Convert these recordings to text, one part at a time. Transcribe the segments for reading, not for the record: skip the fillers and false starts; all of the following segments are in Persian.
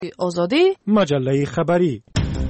آزادی مجله خبری.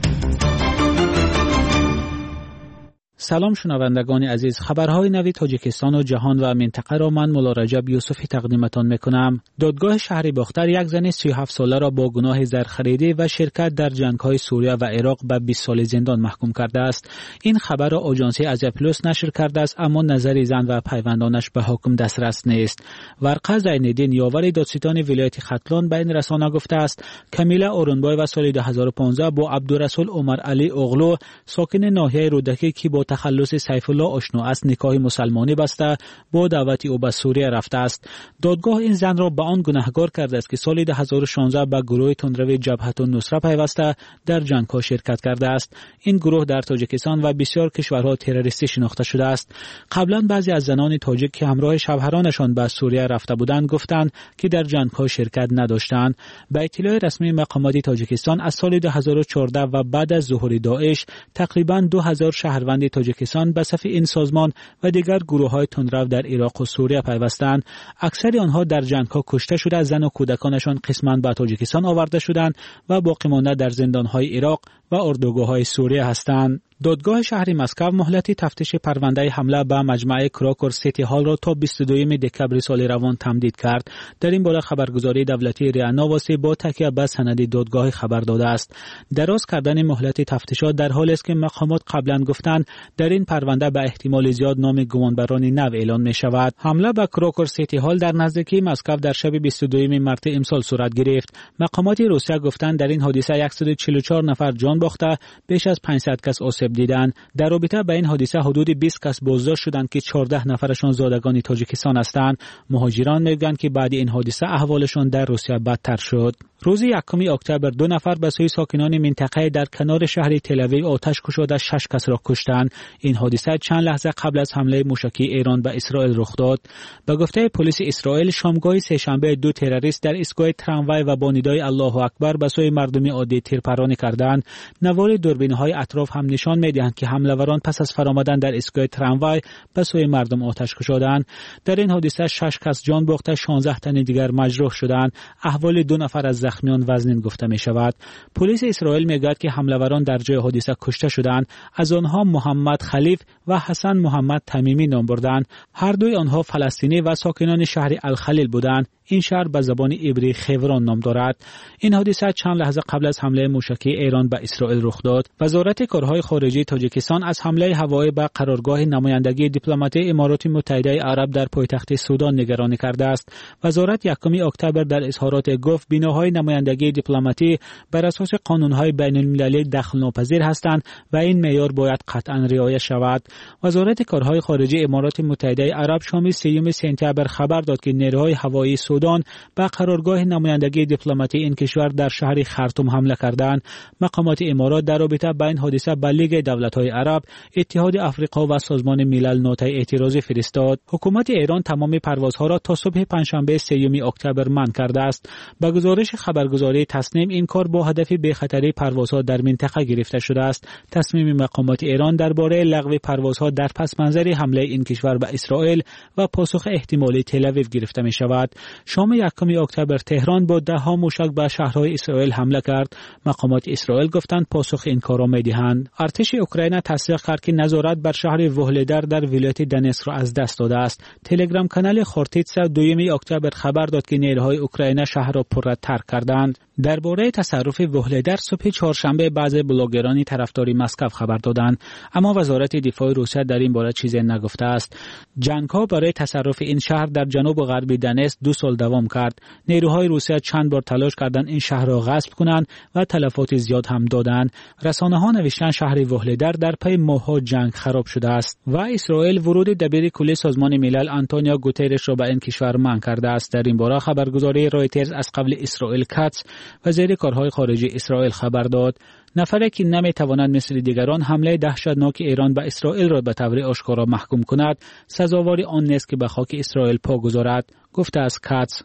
سلام شنوندگان عزیز، خبرهای نوی تاجیکستان و جهان و منطقه را من مولا رجب یوسفی تقدیمتان میکنم. دادگاه شهر باختر یک زن 37 ساله را با گناه زرخریدی و شرکت در جنگ‌های سوریه و عراق به 20 سال زندان محکوم کرده است. این خبر را آژانس آزیا پلوس نشر کرده است، اما نظر زن و پیوندانش به حکم دسترس نیست. ورقه زین‌الدین یاور دادستان ولایت ختلان به این رسانه گفته است کمیله اورنبای و سال 2015 با عبدالرسول عمر علی اغلو ساکن ناحیه رودکی که با تخلص سیف الله آشنا است نکاح مسلمانی بسته با دعوت او به سوریه رفته است. دادگاه این زن را به آن گناهکار کرده است که سال 2016 به گروه تندرو جبهة النصره پیوسته در جنگ‌ها شرکت کرده است. این گروه در تاجیکستان و بسیار کشورها تروریستی شناخته شده است. قبلا بعضی از زنان تاجیک که همراه شوهرانشان به سوریه رفته بودند گفتند که در جنگ‌ها شرکت نداشتند. به اطلاع رسمی مقامات تاجیکستان از سال 2014 و بعد از ظهور داعش تقریبا 2000 شهروند تاجیکستان به صف این سازمان و دیگر گروه‌های تندرو در عراق و سوریه پیوستند. اکثر آنها در جنگ‌ها کشته شده، زن و کودکانشان قسماً به تاجیکستان آورده شدند و باقی مانده در زندان‌های عراق و اردوگاه‌های سوریه هستند. دادگاه شهر مسکو مهلت تفتیش پرونده حمله به مجمع کراکور سیتی هال را تا 22 دکبر سال روان تمدید کرد. در این باره خبرگزاری دولتی ریا نواسی با تکیه به سند دادگاه خبر داده است. دراز کردن مهلت تفتیشات در حالی است که مقامات قبلا گفتند در این پرونده به احتمال زیاد نام گمانبران نو اعلان می شود. حمله به کراکور سیتی هال در نزدیکی مسکو در شب 22 مارس امسال صورت گرفت. مقامات روسیه گفتند در این حادثه 144 نفر جان باخته، بیش از 500 کس آسیب دیدند. در رابطه با این حادثه حدود 20 کس بازداشت شدند که 14 نفرشان زادگان تاجیکستان هستند. مهاجران میگویند که بعد این حادثه احوالشان در روسیه بدتر شد. روز 1 اکتبر 2 نفر به سوی ساکنان منطقه در کنار شهر تل‌آویو آتش کشیده 6 کس را کشتند. این حادثه چند لحظه قبل از حمله موشکی ایران به اسرائیل رخ داد. به گفته پلیس اسرائیل شامگاه سه‌شنبه 2 تروریست در ایستگاه تراموای و با ندای الله اکبر به سوی مردم عادی تیرپرانی کردند. نوار دوربین‌های اطراف هم نشان می‌دهند که حمله‌وران پس از فرآمدن در ایستگاه تراموای به سوی مردم آتش کشیدند. در این حادثه 6 کس جان باخته، 16 تن دیگر مجروح شدند. احوال 2 نفر از زخمیان وزنین گفته می شود. پلیس اسرائیل میگوید که حمله‌وران در جای حادثه کشته شدند. از آنها محمد خلیف و حسن محمد تمیمی نام بردند. هر دوی آنها فلسطینی و ساکنان شهر الخلیل بودند. این شهر به زبان عبری خیوران نام دارد. این حادثه چند لحظه قبل از حمله موشکی ایران به اسرائیل رخ داد. وزارت کارهای خارجه تاجیکستان از حمله هوایی به قرارگاه نمایندگی دیپلماتی امارات متحده عرب در پایتخت سودان نگرانی کرده است. وزارت 1 اکتبر در اظهارات گفت بیناهای نمایندگی دیپلماتی بر اساس قانون‌های بین‌المللی دخل‌ناپذیر هستند و این معیار باید قطعاً رعایت شود. وزارت کارهای خارجه امارات متحده عرب شام 3 سپتامبر خبر داد که نیروهای هوایی سودان به قرارگاه نمایندگی دیپلماتی این کشور در شهر خرطوم حمله کردند. مقامات امارات در رابطه با این حادثه به لیگ دولت‌های عرب، اتحاد افریقا و سازمان ملل نوت‌های اعتراضی فرستاد. حکومت ایران تمام پروازها را تا صبح پنجشنبه 3 اکتبر منع کرده است. به گزارش خبرگزاری تسنیم این کار با هدف بی‌خطری پروازها در منطقه گرفته شده است. تصمیم مقامات ایران درباره لغو پروازها در پس منظر حمله این کشور به اسرائیل و پاسخ احتمالی تل‌آویو گرفته می شود. شام 1 اکتبر تهران با 10 موشک به شهرهای اسرائیل حمله کرد. مقامات اسرائیل گفتند پاسخ این کار را می‌دهند. ارتش اوکراین تصدیق کرد که نظارت بر شهر وهلدار در ولایت دنیسک را از دست داده است. تلگرام کانال خورتیتسا 2 اکتبر خبر داد که نیروهای اوکراین شهر را پررو ترک کردند. درباره تصرف وهلدار صبح چهارشنبه بعضی بلاگرانی طرفداری مسکو خبر دادند، اما وزارت دفاع روسیه در این باره چیزی نگفته است. جنگ‌ها برای تصرف این شهر در جنوب و غرب دنیسک 2 سال دوام کرد. نیروهای روسیه چند بار تلاش کردند این شهر را غصب کنند و تلفات زیاد هم دادند. رسانه‌ها نوشتند شهر وهلدار در پی ماه‌ها جنگ خراب شده است و اسرائیل ورود دبیر کل سازمان ملل آنتونیو گوترش را به این کشور منع کرده است. در این باره خبرگزاری رایترز از قبل اسرائیل کاتس وزیر کارهای خارجه اسرائیل خبر داد نفری که نمیتواند مثل دیگران حمله دهشتناک ایران به اسرائیل را به طور آشکارا محکوم کند، سزاوار آن نیست که به خاک اسرائیل پا گذارد، گفته از کاتس.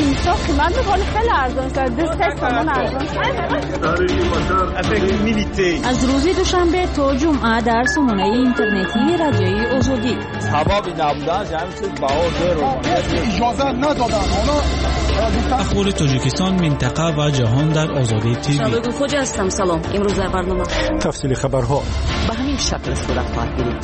از روز دوشنبه تا جمعه در سامانه اینترنتی رادیوی آزادی اجازه ندادن اخبار تاجیکستان، منطقه و جهان در آزادی تیوی. شادو خوجا هستم. سلام. امروز در برنامه تفصیل خبرها به همین شکل صورت خواهد گرفت.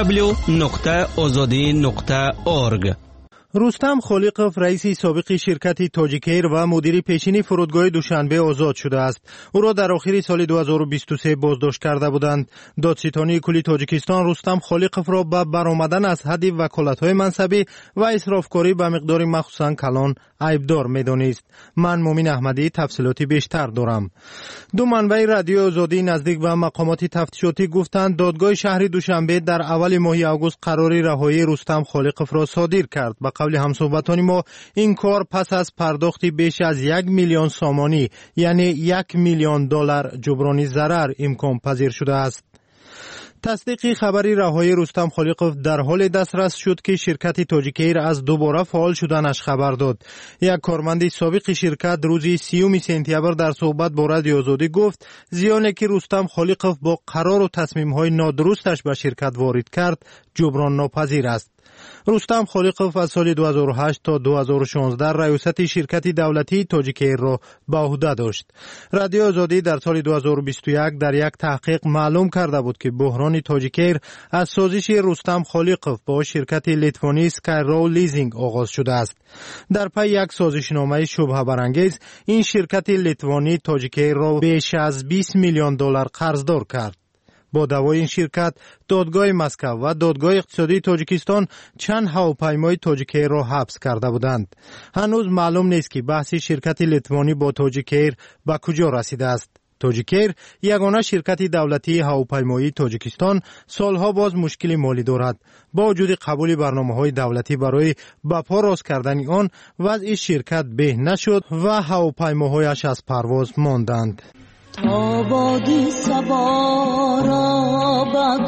www.azadi.org. رستم خالقوف رئیس سابق شرکت تاجیکیر و مدیر پیشین فرودگاه دوشنبه آزاد شده است. او را در آخر سال 2023 بازداشت کرده بودند. دادستانی کلی تاجیکستان رستم خالقوف را به برآمدن از حد وکالت‌های منصبی و اسرافکاری به مقدار مخصوصاً کلان عیبدار می‌دانست. من مومن احمدی تفصیلاتی بیشتر دارم. دو منبع رادیو آزادی نزدیک به مقامات تفتیشاتی گفتند دادگاه شهر دوشنبه در اول ماه آگوست قرار رهایی رستم خالقوف را صادر کرد. به قول همصحبتان ما این کار پس از پرداختی بیش از 1 میلیون سامانی یعنی 1 میلیون دلار جبرانی ضرر امکان پذیر شده است. تصدیق خبری رهایی رستم خالقوف در حال دسترس شد که شرکت تاجیکیر از دوباره فعال شدنش خبر داد. یک کارمند سابق شرکت روز 30 سپتامبر در صحبت با رادیو آزادی گفت زیانی که رستم خالقوف با قرار و تصمیم‌های نادرستش به شرکت وارد کرد جبران ناپذیر است. رستم خالقوف از سال 2008 تا 2016 ریاست شرکت دولتی تاجیکیر را به عهده داشت. رادیو آزادی در سال 2021 در یک تحقیق معلوم کرده بود که بحران تاجیکیر از سازش رستم خالقوف با شرکت لیتوانی اسکایرو لیزینگ آغاز شده است. در پی یک سازشنامه شبهه برانگیز این شرکت لیتوانی تاجیکیر را بیش از 20 میلیون دلار قرضدار کرد. با دعوای این شرکت دادگاه مسکو و دادگاه اقتصادی تاجیکستان چند هواپیمای تاجیکیر را حبس کرده بودند. هنوز معلوم نیست که بحث شرکت لیتوانی با تاجیکیر به کجا رسیده است. تاجیکیر یگانه شرکت دولتی هواپیمایی تاجیکستان سالها باز مشکل مالی دارد. با وجود قبول برنامه‌های دولتی برای به پا راست کردن آن وضع شرکت به نشد و هواپیماهایش از پرواز ماندند. آبادی سبا را به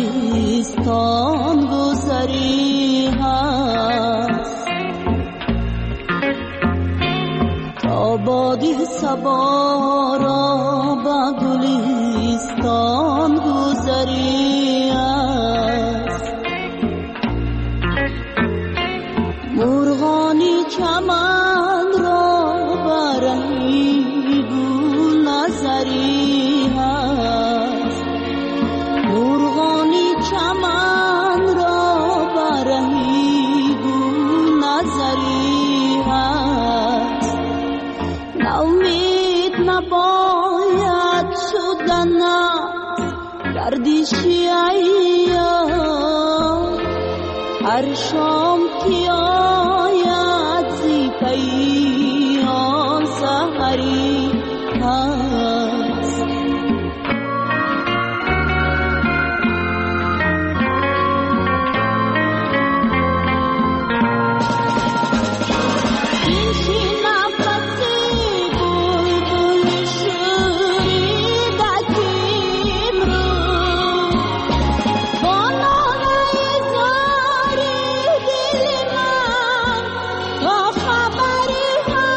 گلستان گذری هست. آبادی سبا را به گلستان گذری هست. مرغانی چمن را برهی نظری هست. مرغانی چمن را برهی نظری هست. نومید نباید شدن گردشی ایام. هر شام که آید زی پیام سحری هست. این چی نفسی بلبل شوریدتیم رو با ناله زاری دل من با خبری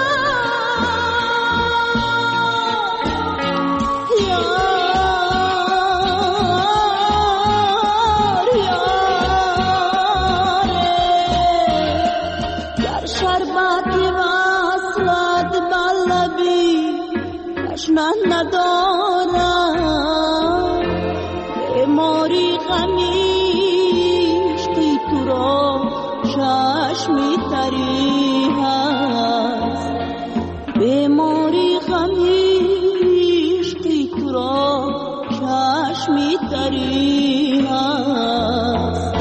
ندارم. بیماری غمیش که تو را چشمی تری هست. بیماری غمیش که تو را چشمی تری هست.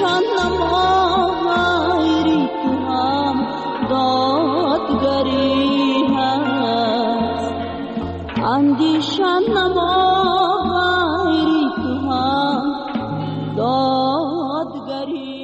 اندیشان نما غیری تو هم دادگری هست اندیشان نما غیری تو هم دادگری.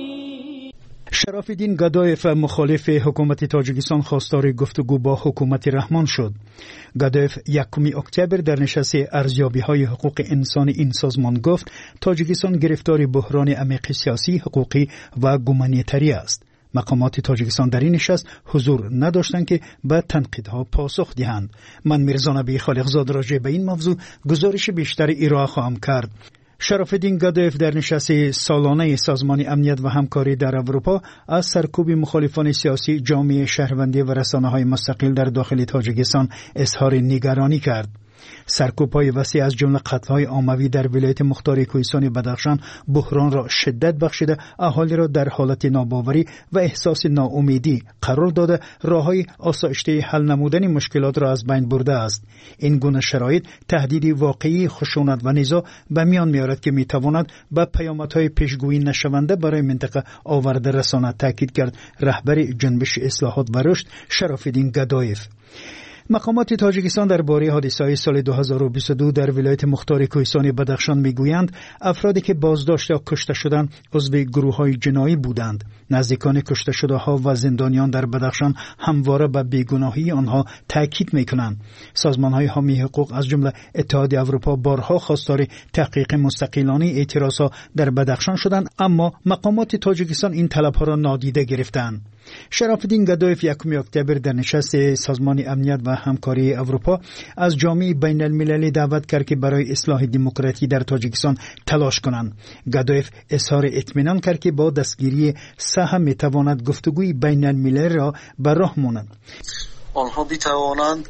شراف‌الدین گدایف مخالف حکومت تاجیکستان خواستار گفتگو با حکومت رحمان شد. گدایف 1 اکتبر در نشست ارزیابی‌های حقوق انسان این سازمان گفت تاجیکستان گرفتار بحران عمیق سیاسی، حقوقی و گومانیتری است. مقامات تاجیکستان در این نشست حضور نداشتند که به تنقیدها پاسخ دهند. من میرزا نبی خالقزاد راجع به این موضوع گزارش بیشتر ارائه خواهم کرد. شراف‌الدین گدایف در نشست سالانه سازمان امنیت و همکاری در اروپا از سرکوب مخالفان سیاسی، جامعه شهروندی و رسانه‌های مستقل در داخل تاجیکستان اظهار نگرانی کرد. سرکوب‌های وسیع از جمله قتل‌های عمومی در ولایت مختار کوهستان بدخشان بحران را شدت بخشیده، اهالی را در حالت ناباوری و احساس ناامیدی قرار داده، راه‌های آسایشته حل نمودن مشکلات را از بین برده است. این گونه شرایط تهدیدی واقعی خشونت و نزاع به میان می‌آورد که می‌تواند به پیامدهای پیشگویی نشونده برای منطقه آورده رساند، تاکید کرد رهبر جنبش اصلاحات و رشد شراف‌الدین گدایف. مقامات تاجیکستان درباره حادثه‌های سال 2022 در ولایت مختار کوهستان بدخشان میگویند افرادی که بازداشت یا کشته شدند عضو گروه‌های جنایی بودند. نزدیکان کشته شده‌ها و زندانیان در بدخشان همواره به بیگناهی آنها تاکید می‌کنند. سازمان‌های حامی حقوق از جمله اتحادیه اروپا بارها خواستار تحقیق مستقلانه اعتراضها در بدخشان شدند، اما مقامات تاجیکستان این طلب‌ها را نادیده گرفتند. شراف‌الدین گدایف 1 اکتبر در نشست سازمان امنیت و همکاری اروپا از جامعه بین المللی دعوت کرد که برای اصلاح دموکراسی در تاجیکستان تلاش کنند. گدایف اظهار اطمینان کرد که با دستگیری سهم میتواند گفتگوی بین المللی را به راه ماند. آنها میتوانند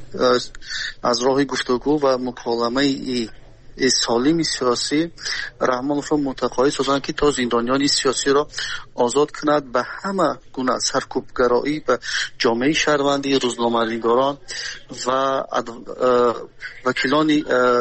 از راه گفتگو و مکالمه سالم سیاسی رحمانوف را متقاعد سازند که تا زندانیان سیاسی را آزاد کند، به همه گونه سرکوبگرایی به جامعه شهروندی، روزنامه‌نگاران و وکیلان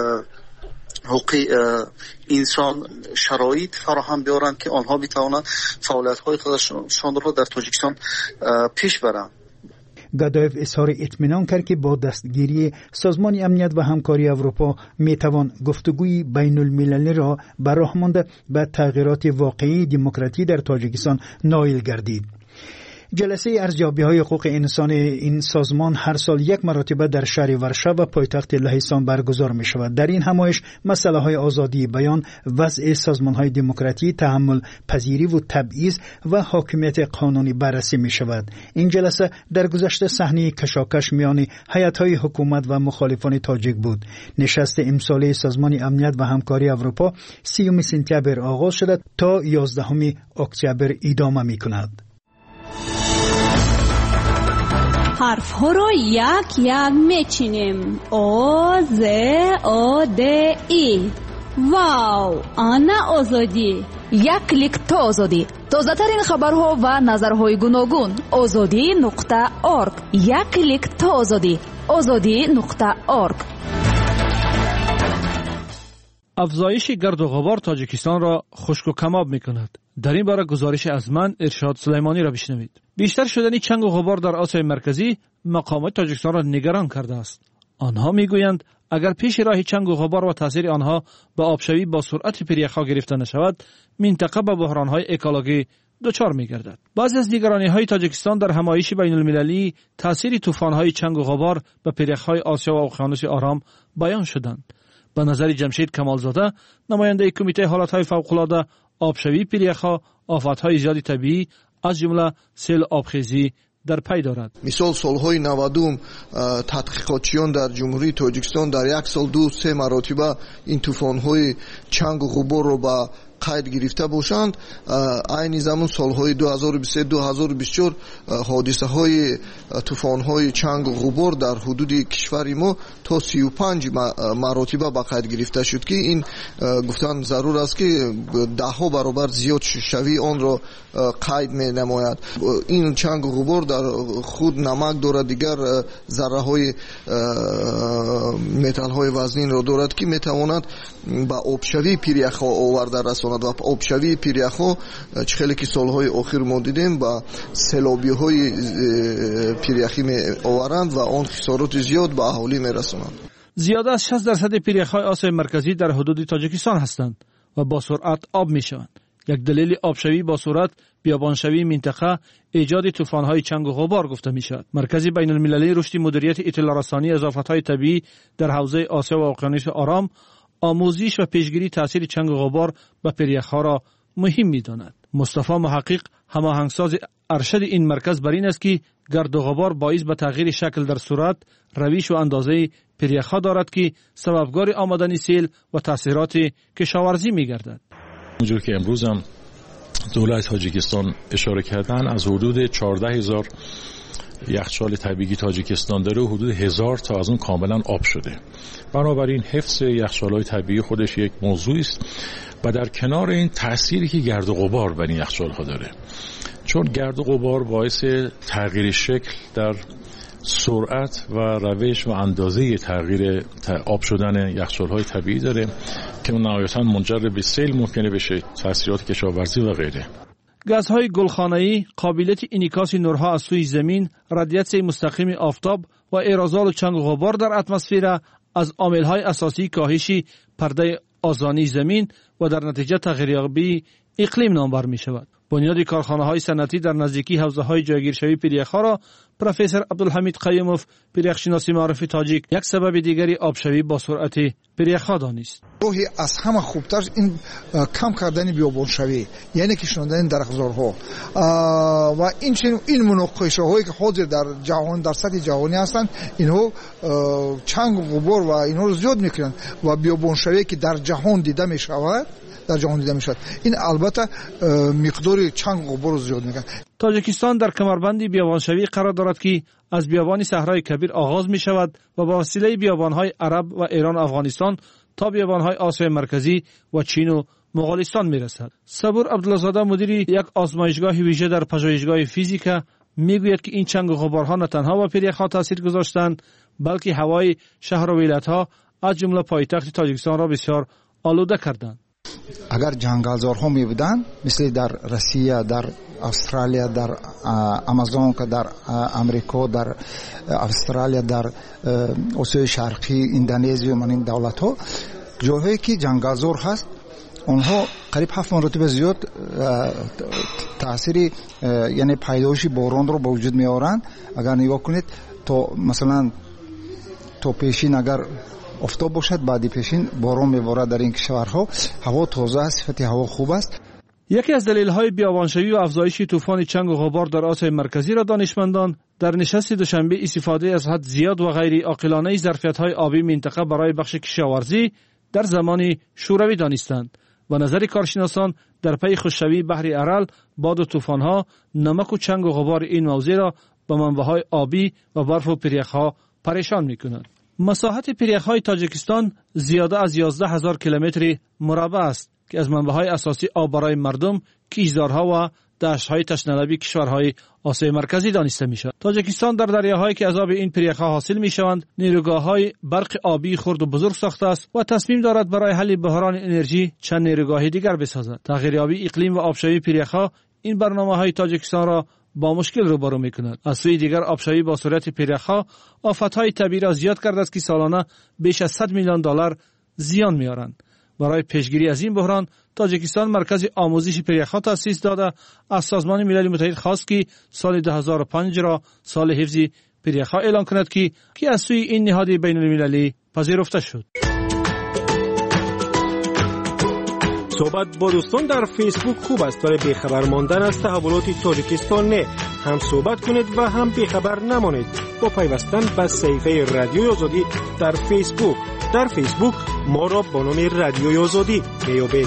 حقوق انسان شرایط فراهم بیارند که آنها بتوانند فعالیت‌های خودشان را در تاجیکستان پیش برند. گدایف اظهار اطمینان کرد که با دستگیری سازمان امنیت و همکاری اروپا میتوان گفتگوی بین المللی را به راه مانده به تغییرات واقعی دموکراسی در تاجیکستان نائل گردید. جلسه ارزیابی‌های حقوق انسان این سازمان هر سال 1 مرتبه در شهر ورشو و پایتخت لهستان برگزار می‌شود. در این همایش مسائل آزادی بیان، وضع سازمان‌های دموکراسی، تحمل پذیری و تبعیض و حاکمیت قانونی بررسی می‌شود. این جلسه در گذشته صحنه کشاکش میان هیئت‌های حکومت و مخالفان تاجیک بود. نشست امساله سازمان امنیت و همکاری اروپا 30 سپتامبر آغاز شده تا 11 اکتبر ادامه می‌کند. حرف ها رو یک یک میچینیم. او ز او د ای. واو، آنا آزادی. یک کلیک تا آزادی. تازه ترین خبرها و نظرهای گوناگون. azadi.org. یک کلیک تا آزادی. azadi.org. افزایش گرد و غبار تاجیکستان را خشک و کباب می‌کند. در این باره گزارش از من ارشاد سلیمانی را بشنوید. بیشتر شدن چنگ و غبار در آسیای مرکزی مقامات تاجیکستان را نگران کرده است. آنها میگویند اگر پیش راه چنگ و غبار و تاثیر آنها به آبشوی با سرعت پریخا گرفته نشود، منطقه به بحران‌های اکولوژی دچار می‌گردد. بعضی از نگرانی‌های تاجیکستان در همایش بین‌المللی تاثیر طوفان‌های چنگ و غبار به پریخ‌های آسیا و اقیانوس آرام بیان شدند. به نظر جمشید کمالزاده، نماینده کمیته حالت‌های فوق‌العاده، آبشوی پریخا، آفت‌های زیاد طبیعی از جمله سیل آبخیزی در پی دارد. مثال سالهای 90 تحقیقاتچیان در جمهوری تاجیکستان در یک سال 2-3 مرتبه این طوفان‌های چنگ و غبار را به قید گرفته باشند. این زمان سالهای 2023-2024 حادثه های طوفان های چنگ و غبار در حدود کشور ما تا 35 مرتبه به قید گرفته شد که این گفتن ضرور است که 10 برابر زیاد شوی آن را قید می نماید. این چنگ و غبار در خود نمک دارد، دیگر ذره های متال های وزنین را دارد که می تواند به آبشوی پریخا آورده رساند. میتواند. و آبشوی پیریخ‌ها خیلی که سالهای اخیر ما دیدیم با سیلابی‌های پیریخی می آورند و آن خسارات زیاد به اهالی میرسونند. زیاده از 60% پیریخ‌های آسیای مرکزی در حدود تاجیکستان هستند و با سرعت آب میشوند. یک دلیل آبشوی با سرعت بیابانشوی منطقه ایجاد طوفان‌های چنگ و غبار گفته می‌شود. مرکز بین‌المللی رشد مدیریت اطلاع رسانی از آفت‌های طبیعی در حوزه آسیا و اقیانوس آرام آموزش و پیشگیری تاثیر چنگ و غبار به پیریخ‌ها را مهم می‌داند. مصطفی محقق هماهنگساز ارشد این مرکز بر این است که گرد و غبار باعث به تغییر شکل در صورت، رویش و اندازه پیریخ‌ها دارد که سببگار آمدن سیل و تاثیرات کشاورزی می‌گردد. اونجور که امروز هم دولت تاجیکستان اشاره کردن، از حدود 14,000 یخچال طبیعی تاجیکستان داره و حدود 1000 تا از اون کاملا آب شده. بنابراین حفظ یخچال‌های طبیعی خودش یک موضوع است و در کنار این تأثیری که گرد و غبار بر این یخچال‌ها داره، چون گرد و غبار باعث تغییر شکل در سرعت و روش و اندازه تغییر آب شدن یخچال‌های طبیعی داره که نهایتاً منجر به سیل ممکنه بشه، تاثیرات کشاورزی و غیره. گازهای گلخانه‌ای، قابلیت انعکاس نورها از سوی زمین، رادیاسیون مستقیم آفتاب و اعراضات چنگ و غبار در اتمسفر از عامل‌های اساسی کاهش پرده آذانی زمین و در نتیجه تغییریابی اقلیم نامبر می‌شود. بنیاد کارخانه‌های صنعتی در نزدیکی حوزه‌های جایگیرشوی پیریخ‌ها را پروفسور عبدالحمید قیوموف، پیریخشناسی معرف تاجیک، یک سبب دیگری آبشوی با سرعت پیریخ‌ها دانست. راهی از همه خوبتر این کم کردن بیابانشوی، یعنی کشاندن درخت‌زارها و این مناقشه‌هایی که حاضر در جهان در سطح جهانی هستند، اینها چنگ و غبار و اینها رو زیاد می‌کنند و بیابانشوی که در جهان دیده می‌شود این البته مقدار چنگ و غبار زیاد میکنه. تاجیکستان در کمربندی بیابانشوی قرار دارد که از بیابان صحرای کبیر آغاز می شود و با وسیله بیابانهای عرب و ایران و افغانستان تا بیابانهای آسیای مرکزی و چین و مغولستان می رسد. صبور عبدالله‌زاده مدیر یک آزمایشگاه ویژه در پژوهشگاه فیزیکا می گوید که این چنگ و غبارها نه تنها با پیریخ‌ها تاثیر گذاشتند، بلکه هوای شهر و ولایت‌ها از جمله پایتخت تاجیکستان را بسیار آلوده کردند. اگر جنگلزارها می بودند، مثل در روسیه، در استرالیا، در آمازون، در امریکا، در استرالیا، در آسیای شرقی، اندونزی و من این دولت ها، جاهایی که جنگلزار هست، اونها قریب 7 مرتبه زیاد تأثیر یعنی پیدایش باران رو به وجود می آورند. اگر نگاه کنید تو مثلا تو پیشین اگر آفتاب باشد، بعدی پیشین باران میبارد. در این کشورها هوا تازه است، صفت هوا خوب است. یکی از دلایل‌های بیابانشوی و افزایش طوفان چنگ و غبار در آسیای مرکزی را دانشمندان در نشست دوشنبه استفاده از حد زیاد و غیر عاقلانه ظرفیت‌های آبی منطقه برای بخش کشاورزی در زمان شوروی دانستند و نظر کارشناسان در پی خشکشوی بحر ارل، باد و طوفان‌ها، نمک و چنگ و غبار این موضوع را به منبع‌های آبی و برف و پیریخ‌ها پریشان می‌کنند. مساحت پیریخ‌های تاجیکستان زیاده از 11,000 کیلومتر مربع است که از منبع‌های اساسی آب برای مردم، کشتزارها و دشت‌های تشنه‌لبی کشورهای آسیای مرکزی دانسته می‌شود. تاجیکستان در دریاهایی که از آب این پیریخ‌ها حاصل می‌شوند، نیروگاه‌های برق آبی خرد و بزرگ ساخته است و تصمیم دارد برای حل بحران انرژی چند نیروگاه دیگر بسازد. تغییریابی اقلیم و آبشوی پیریخ‌ها این برنامه‌های تاجیکستان را با مشکل روبرو می‌کند. از سوی دیگر آبشوی با سرعت پیریخ‌ها آفت‌های طبیعی را زیاد کرده است که سالانه بیش از $100 میلیون زیان می‌آورند. برای پیشگیری از این بحران تاجیکستان مرکز آموزش پیریخ‌ها تأسیس داده از سازمان ملل متحد خواست که سال 2005 را سال حفظ پیریخ‌ها اعلان کند که از سوی این نهاد بین‌المللی پذیرفته شد. صحبت با دوستان در فیسبوک خوب است، ولی بیخبر ماندن از تحولات تاجیکستان نه. هم صحبت کنید و هم بیخبر نمانید با پیوستن به صفحه رادیوی آزادی در فیسبوک. در فیسبوک ما را با نام رادیوی آزادی بیابید.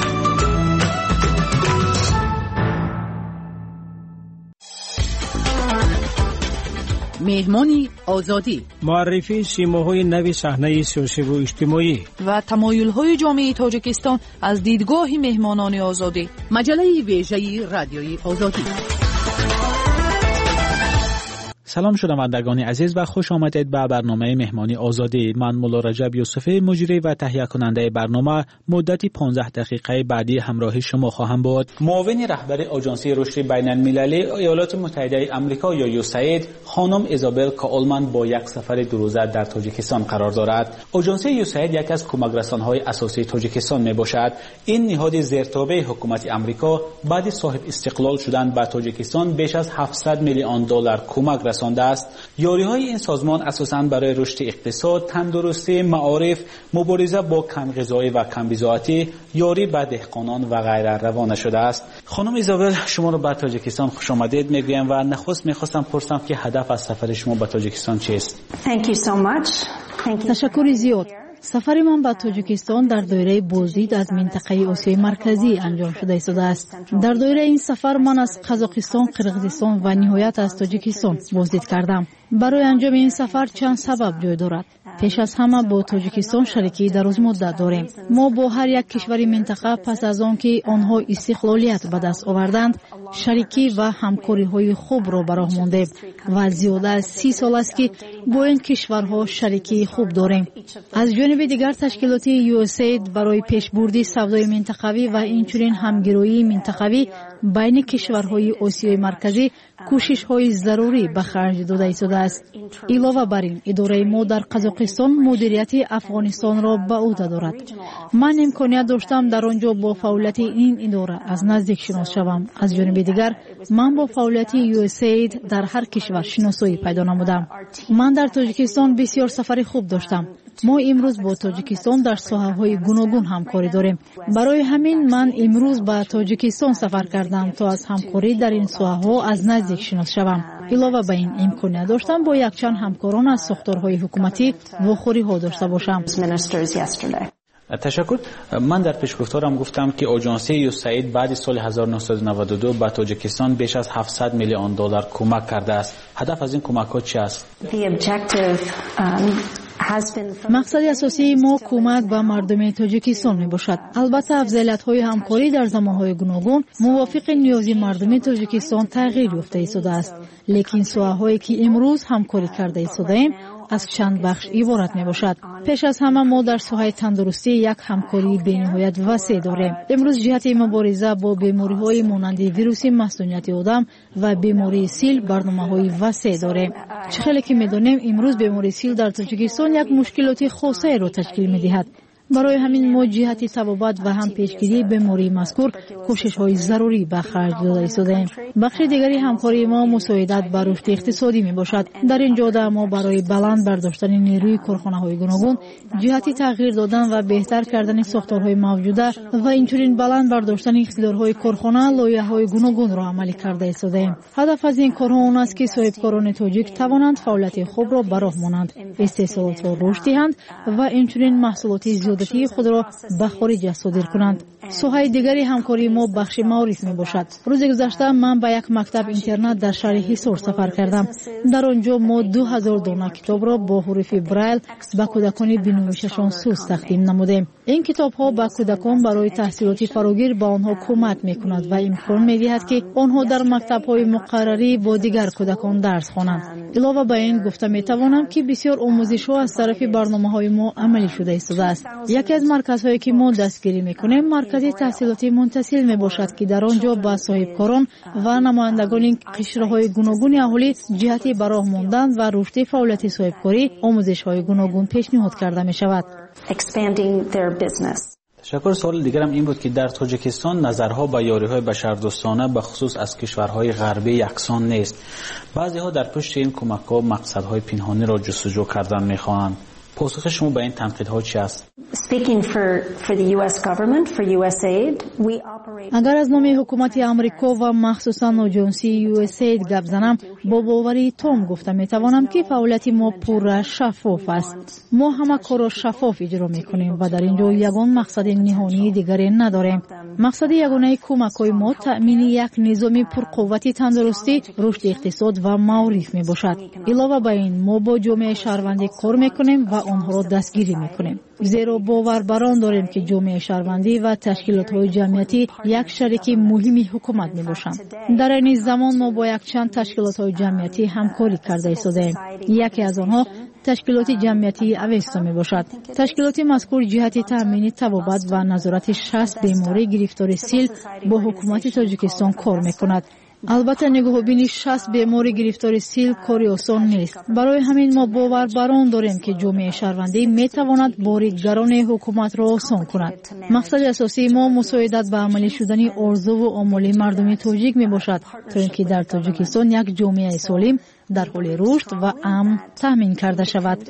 مهمانی آزادی، معرفی سیماهای نوی صحنه سیاسی و اجتماعی و تمایل‌های جامعه تاجیکستان از دیدگاه مهمانان آزادی. مجله ویژه رادیوی آزادی. سلام شنوندگان عزیز و خوش آمدید به برنامه مهمانی آزادی. من مولا رجب یوسفی مجری و تهیه کننده برنامه مدتی 15 دقیقه بعدی همراه شما خواهم بود. معاون رهبر آژانس رشد بین المللی ایالات متحده آمریکا یا یوساید خانم ایزابل کاولمن با یک سفر دو روزه در تاجیکستان قرار دارد. آژانس یوساید یک از کمک‌رسان‌های اساسی تاجیکستان میباشد. این نهاد زیرتابع حکومت آمریکا بعد صاحب استقلال شدن به تاجیکستان بیش از 700 میلیون دلار کمک رسانده است. یاری‌های این سازمان اساساً برای رشد اقتصاد، تندرستی، معارف، مبارزه با کم‌غذایی و کم‌بضاعتی، یاری به دهقانان و غیره روانه شده است. خانم ایزابل شما رو به تاجیکستان خوش آمدید میگویم و نخست میخواستم پرسم که هدف از سفر شما به تاجیکستان چیست؟ تشکر زیاد. سفر من به تاجیکستان در دایره بازدید از منطقه آسیای مرکزی انجام شده است. در دایره این سفر من از قزاقستان، قرقیزستان و نهایت از تاجیکستان بازدید کردم. برای انجام این سفر چند سبب جای دارد. پیش از همه با تاجیکستان شریکی دراز مدت داریم. ما با هر یک کشور منطقه پس از آن که آنها استقلالیت به دست آوردند شریکی و همکاری های خوب را به راه ماندیم و زیاده از 30 سال است که با این کشورها شریکی خوب داریم. از جانب دیگر تشکیلات یوساید برای پیشبرد سودای منطقوی و اینچنین همگرایی منطقوی بین کشورهای آسیای مرکزی کوشش‌های ضروری به خرج داده است. علاوه بر این اداره ما در قزاقستان مدیریت افغانستان را به عهده دارد. من امکانیت داشتم در آنجا با فعالیت این اداره از نزدیک شناس شوم. از جانب دیگر من با فعالیت یوساید در هر کشور شناسایی پیدا نمودم. من در تاجیکستان بسیار سفر خوب داشتم. ما امروز با تاجیکستان در ساحه‌های گوناگون همکاری داریم. برای همین من امروز به تاجیکستان سفر کردم تا از همکاری در این ساحه‌ها از نزدیک شناس شوم. علاوه بر این امکانیت داشتم با یک چند همکاران از ساختارهای حکومتی واخوری‌ها داشته باشم. تشکر. من در پیشگفتارم گفتم که آژانس یوساید بعد سال 1992 به تاجیکستان بیش از 700 میلیون دلار کمک کرده است. هدف از این کمک‌ها چی است؟ مقصد اساسی ما کمک به مردم تاجیکستان می باشد. البته افضلیت‌های همکاری در زمانهای گوناگون موافق نیاز مردم تاجیکستان تغییر یافته است. لیکن ساحه‌هایی که امروز همکاری کرده ایم از چند بخش عبارت می باشد. پیش از همه ما در ساحه تندرستی یک همکاری بی‌نهایت وسیع داریم. امروز جهت مبارزه با بیماری‌های مانند ویروس مسمومیت آدم و بیماری سیل برنامه‌های وسیع داریم. چه که می‌دانیم امروز بیماری سیل در تاجیکستان یک مشکلات خاصه را تشکیل می‌دهد. برای همین ما جهت تبابت و هم پیشگیری بیماری مذکور کوشش‌های ضروری به خرج داده‌ایم. بخش دیگری همکاری ما مساعدت بر رشد اقتصادی میباشد. در این جهت ما برای بلند برداشتن نیروی کارخانه‌های گوناگون جهت تغییر دادن و بهتر کردن ساختارهای موجوده و اینچنین بلند برداشتن اقتدارهای کارخانه لایحه‌های گوناگون را عملی کرده ایم. هدف از این کارها آن است که صاحبکاران تاجیک توانند فعالیت خوب را به راه مانند، استحصالات را رشد دهند و اینچنین محصولات زیادتی خود را به خارج صادر کنند. ساحه دیگری همکاری ما بخش معارف می باشد. روز گذشته من به یک مکتب اینترنت در شهر حصار سفر کردم. در آنجا ما 2000 دانه کتاب را با حروف برایل به کودکان بین‌وششان سوز تقدیم نمودیم. این کتاب ها به کودکان برای تحصیلات فراگیر به آنها کمک می کند و امکان می دهد که آنها در مکتب های مقرری با دیگر کودکان درس خوانند. علاوه بر این گفته می توانم که بسیار آموزش ها از طرف برنامه های ما عملی شده است. یکی از مرکزهایی که ما دستگیری می کنیم مرکز تحصیلاتی منتسل می باشد که در آنجا با صاحبکاران و نمایندگان قشرهای گوناگون اهالی جهت به راه ماندن و رشد فعالیت صاحبکاری آموزش های گوناگون پیشنهاد کرده می شود. تشکر. سوال دیگرم این بود که در تاجیکستان نظرها به یاری‌های بشردوستانه به خصوص از کشورهای غربی یکسان نیست. بعضی‌ها در پشت این کمک‌ها مقصدهای پنهانی را جستجو کردن می‌خواهند. پاسخ شما به این تنقیدها چی است؟ اگر از نام حکومت آمریکا و مخصوصاً آژانس یوساید گپ زنم با باوری تام گفتم میتوانم که فعالیت ما پور شفاف است. ما همه کار را شفاف اجرا میکنیم و در اینجا یگان مقصد نهانی دیگری نداریم. مقصد یگانه کمک‌های ما تأمین یک نظام پرقوت تندرستی، رشد اقتصاد و معارف میباشد. علاوه بر این ما با جامعه شهروندی کار میکنیم و آنها را دستگیری میکنیم. زیرا باور بر آن داریم که جامعه شهروندی و تشکیلات‌های جمعیتی یک شریک مهم حکومت میباشند. در این زمان ما با یک چند تشکیلات‌های جمعیتی همکاری کرده ایستاده‌ایم. یکی از آنها تشکیلات جمعیتی اوستا میباشد. تشکیلات مذکور جهت تامین طبابت و نظارت 60 بیماری گرفتار سیل با حکومت تاجیکستان کار میکند. البته نگاهبینی 60 بیماری گرفتار سیل کاری آسان نیست. برای همین ما باور بر آن داریم که جامعه شهروندی میتواند بار گران حکومت را آسان کند. مقصد اساسی ما مساعدت به عملی شدن آرزو و آمال مردم تاجیک میباشد تا اینکه در تاجیکستان یک جامعه سالم در حال رشد و امن تامین کرده شود.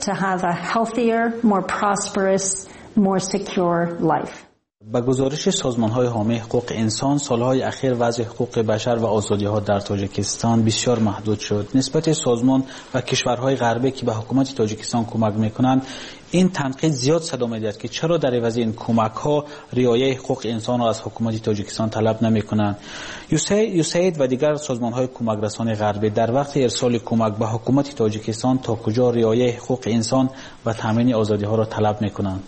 با گزارش سازمان‌های حامی حقوق انسان، سالهای اخیر وضع حقوق بشر و آزادی‌ها در تاجیکستان بسیار محدود شد. نسبت سازمان و کشورهای غربی که به حکومت تاجیکستان کمک می‌کنند، این تنقید زیاد صدا می‌دهد که چرا در عوض این کمک‌ها رعایت حقوق انسان را از حکومت تاجیکستان طلب نمی‌کنند. USAID و دیگر سازمان‌های کمک رسانی غربی در وقت ارسال کمک به حکومت تاجیکستان تا کجا رعایت حقوق انسان و تامین آزادی‌ها را طلب می‌کنند؟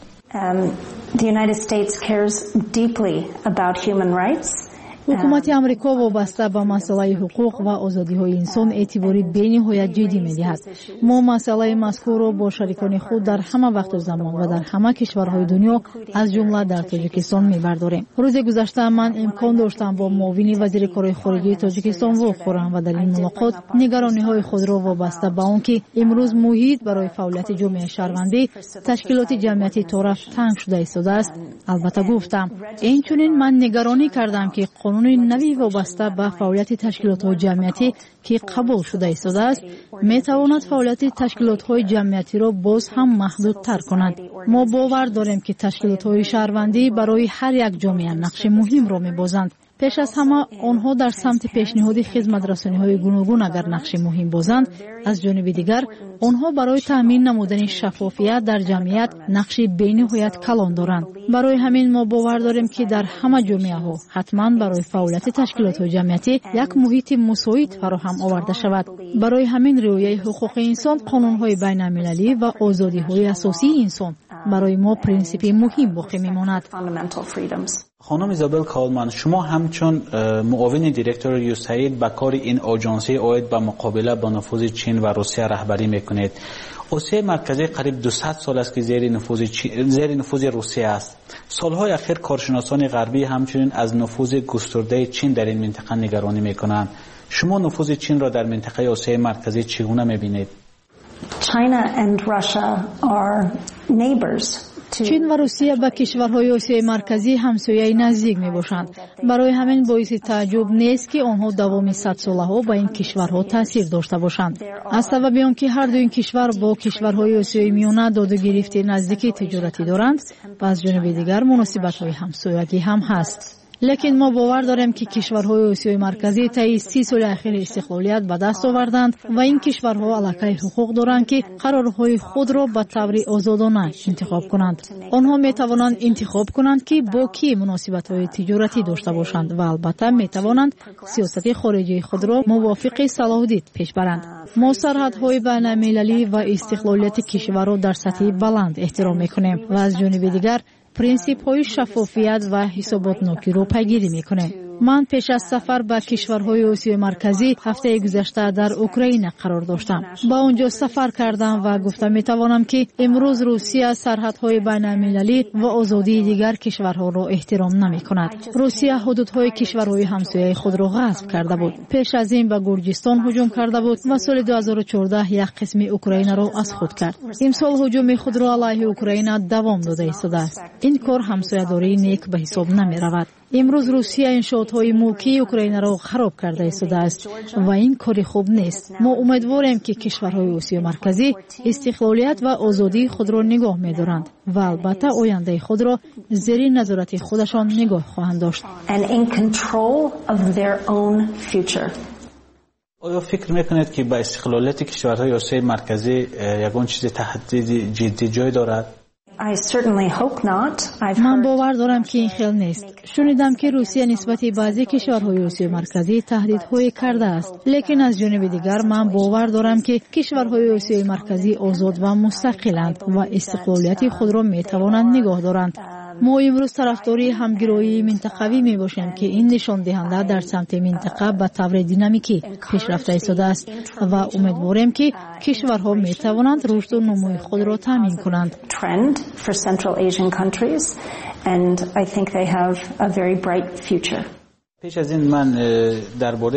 The United States cares deeply about human rights. حکومت امریکا وابسته به مسئله حقوق و آزادی‌های انسان اعتباری بی‌نهایت جدی می‌دهد. ما مسئله مذکور را با شریکان خود در همه وقت و زمان و در همه کشورهای دنیا از جمله در تاجیکستان می‌برداریم. روز گذشته من امکان داشتم با معاون وزیر کارهای خارجه تاجیکستان واخورم و در این ملاقات نگرانی‌های خود را وابسته به آنکه امروز محیط برای فعالیت جامعه شهروندی تشکیلات جمعیتی طرف تنگ شده ایستاده است. البته گفتم اینچنین من نگرانی کردم که قانون نوی وابسته به فعالیت تشکیلات‌های جمعیتی که قبول شده ایستاده است میتواند فعالیت تشکیلات‌های جمعیتی را باز هم محدودتر کند. ما باور داریم که تشکیلات‌های شهروندی برای هر یک جامعه نقش مهم را می‌بازند. پیش از همه آنها در سمت پیشنهاد خدمت رسانی‌های گوناگون اگر نقش مهم بازند، از جانب دیگر آنها برای تامین نمودن شفافیت در جمعیت نقش بی‌نهایت کلان دارند. برای همین ما باور داریم که در همه جامعه‌ها حتما برای فعالیت تشکیلات جمعیتی یک محیط مساعد فراهم آورده شود. برای همین رعایت حقوق انسان، قانون‌های بین‌المللی و آزادی‌های اساسی انسان برای ما پرینسیپی مهم باقی می‌ماند. خانم ایزابل کالمن، شما همچون معاون دیرکتور USAID به کار این آژانسی عاید به مقابله با نفوذ چین و روسیه رهبری میکنید. آسیای مرکزی قریب 200 سال است که زیر نفوذ روسیه است. سالهای اخیر کارشناسان غربی همچنین از نفوذ گسترده چین در این منطقه نگرانی میکنند. شما نفوذ چین را در منطقه آسیای مرکزی چگونه میبینید؟ China and Russia are neighbors. چین و روسیه به کشورهای آسیای مرکزی همسایه نزدیک میباشند. برای همین باعث تعجب نیست که آنها دوام 100 ساله ها به این کشورها تاثیر داشته باشند. از سبب آنکه هر دو این کشور با کشورهای آسیای میانه داد و گرفت نزدیکی تجارتی دارند و از جانب دیگر مناسبت‌های همسایگی هم هست. لیکن ما باور داریم که کشورهای آسیای مرکزی طی 30 سال اخیر استقلالیت به دست آوردند و این کشورها علاقه حقوق دارند که قرارهای خود را به طور آزادانه انتخاب کنند. آنها می توانند انتخاب کنند که با کی مناسبت‌های تجارتی داشته باشند و البته می توانند سیاست خارجی خود را موافق صلاح دید پیش برند. ما سرحدهای بین‌المللی و استقلالیت کشور را در سطح بلند احترام می‌کنیم و از جانب دیگر پرینسیپ های شفافیت و حساباتناکی رو پیگیری میکنه. من پیش از سفر به کشورهای آسیای مرکزی هفته گذشته در اوکراین قرار داشتم. با اونجا سفر کردم و گفتم میتوانم که امروز روسیه سرحدهای بین‌المللی و آزادی دیگر کشورها را احترام نمیکند. روسیه حدودهای کشورهای همسایه خود را غصب کرده بود. پیش از این به گرجستان هجوم کرده بود و سال 2014 یک قسم اوکراین را از خود کرد. امسال هجوم خود را علیه اوکراین دوام داده ایستاده است. این کار همسایه‌داری نیک به حساب نمی‌رود. امروز روسیه انشاءات‌های ملکی اوکراین را خراب کرده ایستاده است و این کاری خوب نیست. ما امیدواریم که کشورهای آسیای مرکزی استقلالیت و آزادی خود را نگاه می‌دارند و البته آینده خود را زیر نظارت خودشان نگاه خواهند داشت. آیا فکر می‌کنید که با استقلالیت کشورهای آسیای مرکزی یگان چیز تهدید جدی جای دارد؟ من باور دارم که این خیلی نیست. شنیدم که روسیه نسبت بعضی کشورهای آسیای مرکزی تهدیدهای کرده است، لیکن از جانب دیگر من باور دارم که کشورهای آسیای مرکزی آزاد و مستقلند و استقلالیت خود را می توانند نگاه دارند. ما امروز طرفداری همگرایی منطقوی می باشیم که این نشان دهنده در سمت منطقه به طور دینامیکی پیشرفت ایستاده است و امیدواریم که کشورها می توانند رشد و نمو خود را تامین کنند. پیش از این من درباره